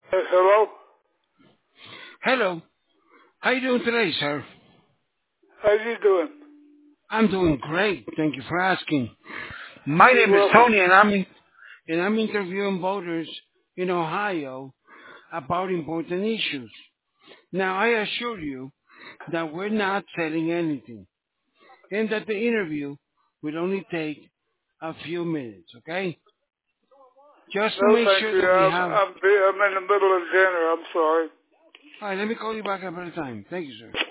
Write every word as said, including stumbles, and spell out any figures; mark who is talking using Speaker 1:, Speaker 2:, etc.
Speaker 1: Uh, hello?
Speaker 2: Hello. How you doing today, sir?
Speaker 1: How you doing?
Speaker 2: I'm doing great. Thank you for asking. My
Speaker 1: You're
Speaker 2: name is
Speaker 1: welcome.
Speaker 2: Tony, and I'm in, and I'm interviewing voters in Ohio about important issues. Now, I assure you that we're not selling anything, and that the interview will only take a few minutes. Okay? Just to
Speaker 1: No,
Speaker 2: make
Speaker 1: thank
Speaker 2: sure
Speaker 1: you.
Speaker 2: that we
Speaker 1: I'm,
Speaker 2: have.
Speaker 1: I'm, bu- I'm in the middle of dinner. I'm sorry.
Speaker 2: All right. Let me call you back another time. Thank you, sir.